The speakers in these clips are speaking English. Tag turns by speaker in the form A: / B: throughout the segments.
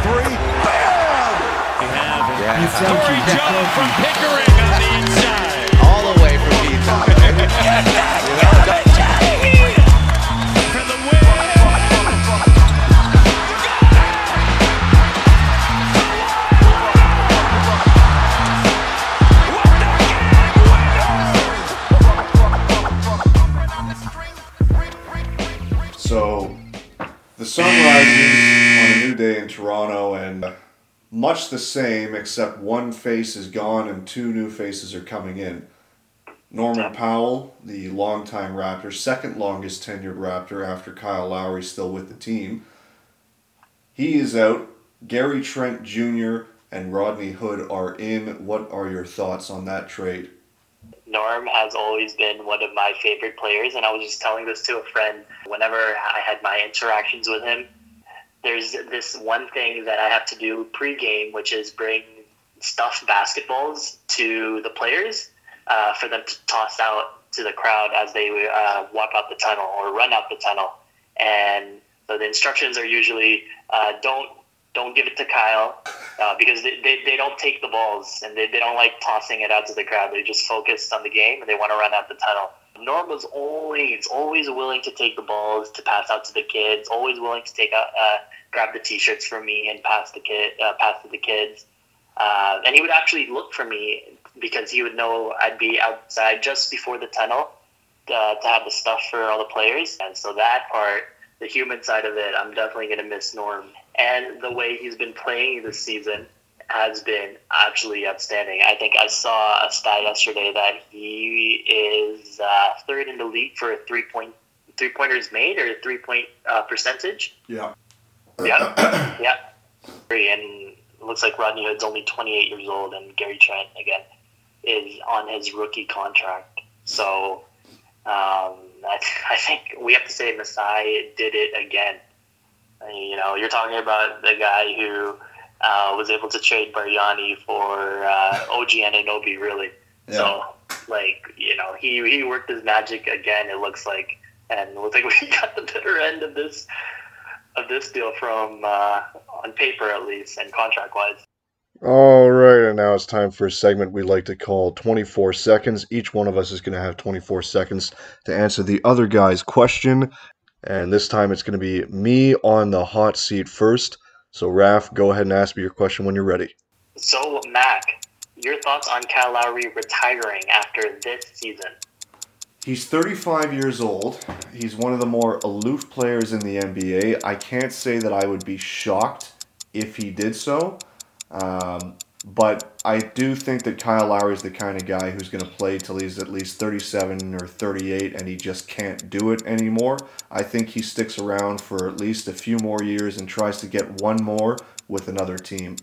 A: three. Bam!
B: Corey Jones from Pickering on the inside.
A: All the way from P-Top.
B: For the win.
C: So, the sun rises on a new day in Toronto, and much the same, except one face is gone and two new faces are coming in. Norman Powell, the longtime Raptor, second longest tenured Raptor after Kyle Lowry still with the team. He is out. Gary Trent Jr. and Rodney Hood are in. What are your thoughts on that trade?
D: Norm has always been one of my favorite players, and I was just telling this to a friend whenever I had my interactions with him. There's this one thing that I have to do pre-game, which is bring stuffed basketballs to the players for them to toss out to the crowd as they walk out the tunnel or run out the tunnel. And so the instructions are usually don't give it to Kyle because they don't take the balls and they don't like tossing it out to the crowd. They're just focused on the game and they want to run out the tunnel. Norm was always willing to take the balls to pass out to the kids, always willing to take grab the T-shirts from me and pass to the kids. And he would actually look for me because he would know I'd be outside just before the tunnel to have the stuff for all the players. And so that part, the human side of it, I'm definitely going to miss Norm. And the way he's been playing this season has been absolutely outstanding. I think I saw a stat yesterday that he is third in the league for three-pointers made or three-point percentage.
C: Yeah.
D: Yeah. And it looks like Rodney Hood's only 28 years old, and Gary Trent, again, is on his rookie contract. So I think we have to say Masai did it again. You know, you're talking about the guy who was able to trade Bargnani for OG Anunoby, really. Yeah. So, he worked his magic again, it looks like. And it looks like we got the better end of this deal from, on paper at least, and contract-wise.
C: All right, and now it's time for a segment we like to call 24 seconds. Each one of us is going to have 24 seconds to answer the other guy's question. And this time it's going to be me on the hot seat first. So, Raph, go ahead and ask me your question when you're ready.
D: So, Mac, your thoughts on Kyle Lowry retiring after this season?
C: He's 35 years old. He's one of the more aloof players in the NBA. I can't say that I would be shocked if he did so. But I do think that Kyle Lowry is the kind of guy who's going to play till he's at least 37 or 38 and he just can't do it anymore. I think he sticks around for at least a few more years and tries to get one more with another team.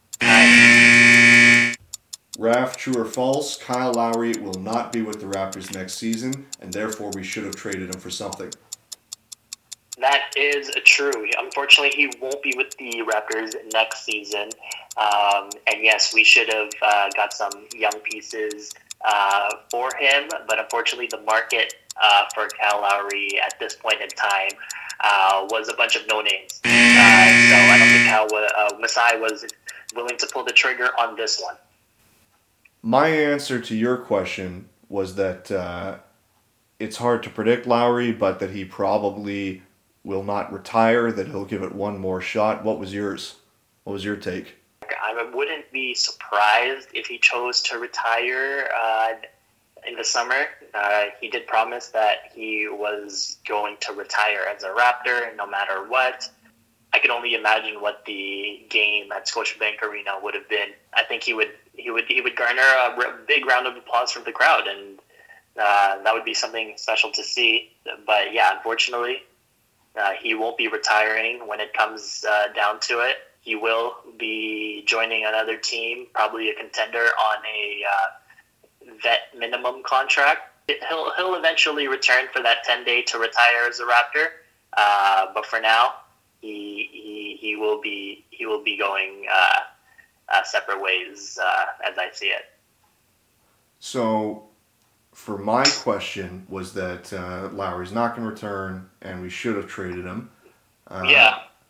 C: Raph, true or false, Kyle Lowry will not be with the Raptors next season, and therefore we should have traded him for something.
D: That is true. Unfortunately, he won't be with the Raptors next season. And yes, we should have got some young pieces for him. But unfortunately, the market for Kyle Lowry at this point in time was a bunch of no-names. So I don't think Masai was willing to pull the trigger on this one.
C: My answer to your question was that it's hard to predict Lowry, but that he probably will not retire, that he'll give it one more shot. What was yours? What was your take?
D: I wouldn't be surprised if he chose to retire in the summer. He did promise that he was going to retire as a Raptor no matter what. I could only imagine what the game at Scotiabank Arena would have been. I think he would garner a big round of applause from the crowd, and that would be something special to see. But yeah, unfortunately, he won't be retiring when it comes down to it. He will be joining another team, probably a contender on a vet minimum contract. He'll eventually return for that 10-day to retire as a Raptor. But for now, he will be going separate ways as I see it.
C: So, for my question was that Lowry's not going to return, and we should have traded him.
D: Yeah.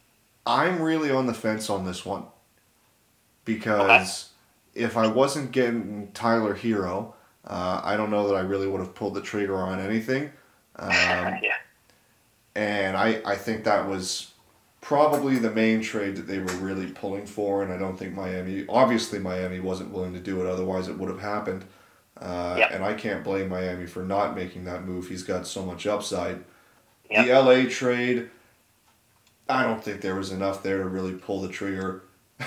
C: I'm really on the fence on this one. Because if I wasn't getting Tyler Hero, I don't know that I really would have pulled the trigger on anything.
D: Yeah.
C: And I think that was probably the main trade that they were really pulling for, and I don't think Miami wasn't willing to do it, otherwise it would have happened. And I can't blame Miami for not making that move. He's got so much upside. Yep. The LA trade, I don't think there was enough there to really pull the trigger.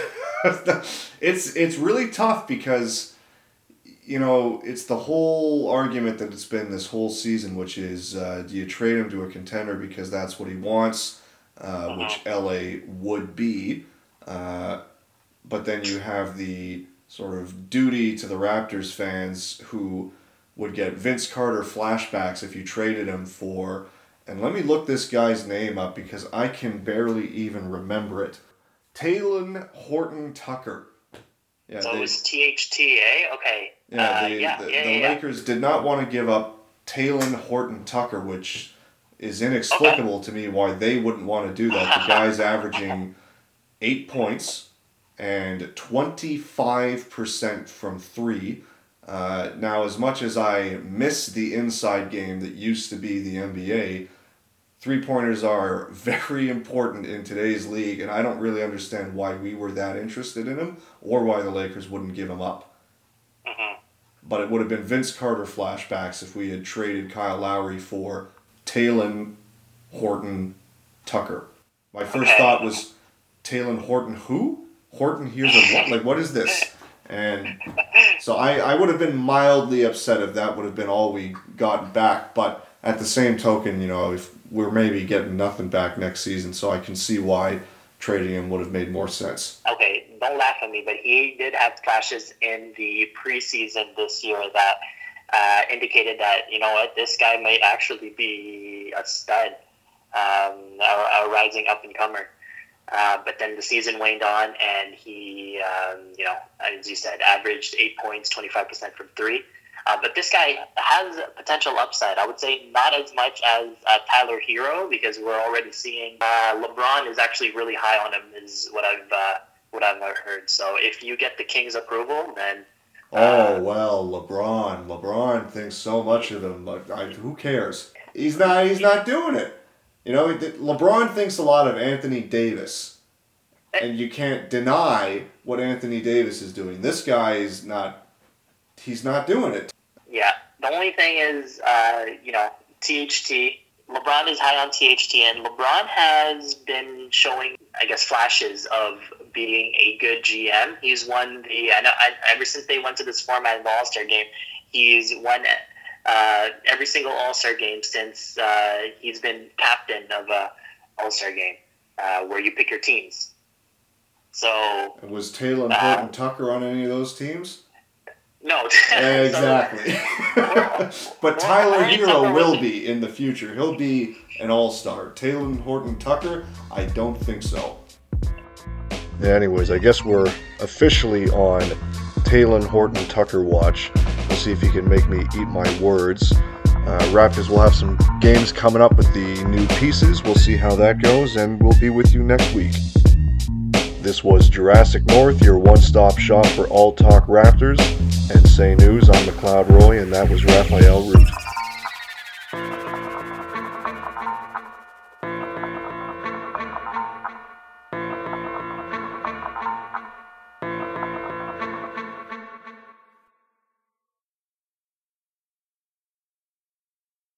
C: It's really tough because, you know, it's the whole argument that it's been this whole season, which is, do you trade him to a contender because that's what he wants, which LA would be, but then you have the sort of duty to the Raptors fans who would get Vince Carter flashbacks if you traded him for, and let me look this guy's name up because I can barely even remember it, Talen Horton-Tucker. Yeah,
D: so it was THTA? Okay.
C: The Lakers did not want to give up Talen Horton-Tucker, which is inexplicable to me why they wouldn't want to do that. The guy's averaging 8 points and 25% from three. Now, as much as I miss the inside game that used to be the NBA, three-pointers are very important in today's league, and I don't really understand why we were that interested in him or why the Lakers wouldn't give him up. But it would have been Vince Carter flashbacks if we had traded Kyle Lowry for Talen Horton-Tucker. My first thought was, Talen Horton who? Horton here's a what? Like, what is this? And so I would have been mildly upset if that would have been all we got back, but at the same token, you know, if we're maybe getting nothing back next season, so I can see why trading him would have made more sense.
D: Okay, don't laugh at me, but he did have flashes in the preseason this year that indicated that, you know what, this guy might actually be a stud, a rising up-and-comer. But then the season waned on, and he, you know, as you said, averaged 8 points, 25% from three. But this guy has potential upside. I would say not as much as Tyler Hero, because we're already seeing LeBron is actually really high on him, is what I've heard. So if you get the Kings' approval, then
C: LeBron thinks so much of him. Who cares? He's not doing it. You know, LeBron thinks a lot of Anthony Davis, and you can't deny what Anthony Davis is doing. This guy is not. He's not doing it.
D: Yeah. The only thing is, you know, THT. LeBron is high on THT, and LeBron has been showing, I guess, flashes of being a good GM. He's won ever since they went to this format in the All-Star game, he's won every single All-Star game since he's been captain of a All-Star game, where you pick your teams. So
C: was Talen Horton-Tucker on any of those teams?
D: No.
C: Exactly. But Tyler Hero will be in the future. He'll be an all-star. Talen Horton-Tucker, I don't think so. Anyways, I guess we're officially on Talen Horton-Tucker watch. We'll see if he can make me eat my words. Raptors will have some games coming up with the new pieces. We'll see how that goes, and we'll be with you next week. This was Jurassic North, your one-stop shop for all talk Raptors. And Say News, I'm McLeod Roy, and that was Raphael Root.